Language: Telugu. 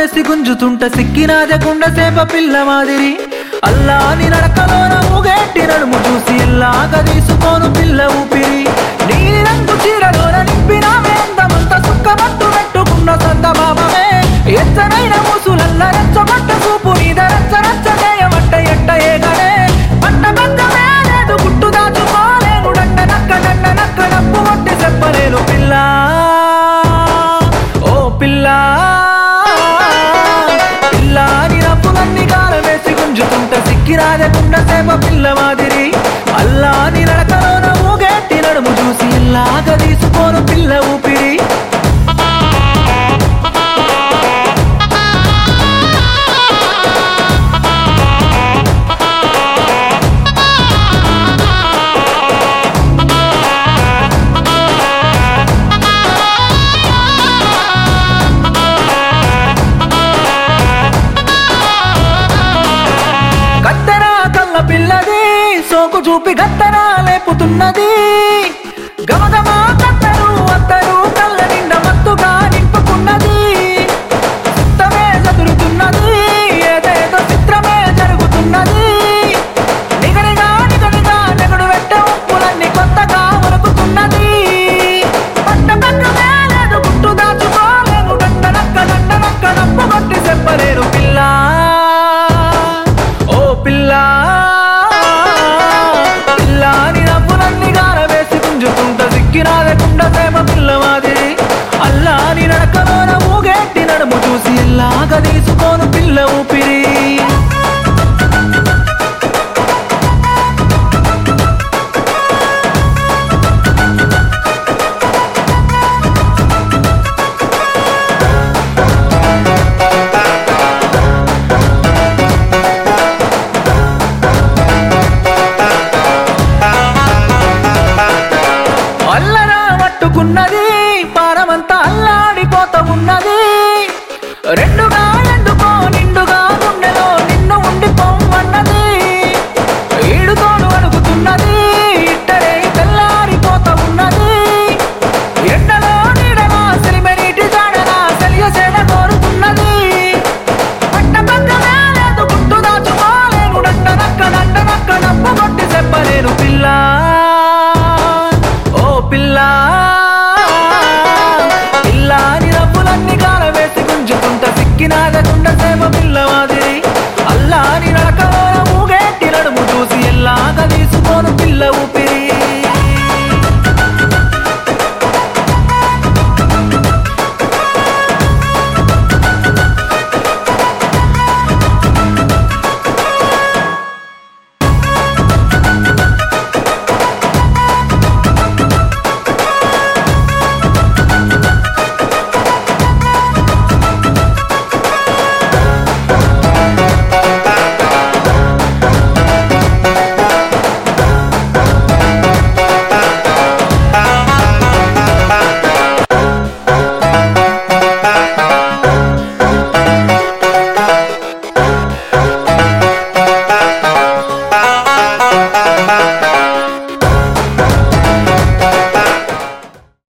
వేసి గుంజుతుంట సిక్కినాదే గుండె సేప పిల్ల మాదిరి అల్లాని నడకలోన ఊగేటి నడుము చూసి ఇల్లాగా తీసుకోను పిల్ల ఊపిరి నీలి రంగు చీరలోన నింపిన అందమంత సుక్కమట్టు పెట్టుకున్న సంత బాబమే ఎచ్చనైన ముసులల్ల రెచ్చగొట్ట చూపు నీద రచ్చ రచ్చ చేయమంట ఎట్ట ఏగనే పట్ట బంధమే లేదు గుట్టు దాచుకోలేను డండ నక్క నప్పు కొట్టి చెప్పలేను పిల్ల ఓ పిల్ల పిల్లాని నప్పులన్నీ కాలం వేసి గుంజుతుంట సిక్కిరాదే గుండె సేప పిల్ల మాదిరి అల్లాని నడకలోన ఊగేటి నడుము చూసి ఇల్లాగా తీసుకోను పిల్ల ఊపిరి పిల్లది సోకు చూపి గత్తరా లేపుతున్నది గమగమా కత్తరు అత్తరు కళ్ళ నిండా మత్తుగా నింపుకున్నది చిత్తమే చదురుతున్నది ఏదేదో చిత్రమే జరుగుతున్నది నిగడిగా నెగడు వెట్ట ఉప్పులన్నీ కొత్తగా ఉరుకుతున్నది పట్ట పక్కమే లేదు గుట్టు దాచుకోలేను డండ నక్క నప్పు కొట్టి చెప్పలేను పిల్ల ఓ పిల్ల సిక్కినాదే గుండె సేప పిల్ల మాదిరి అల్లాని నడకలోన ఊగేటి నడుము చూసి ఇల్లాగా తీసుకోను పిల్ల ఊపి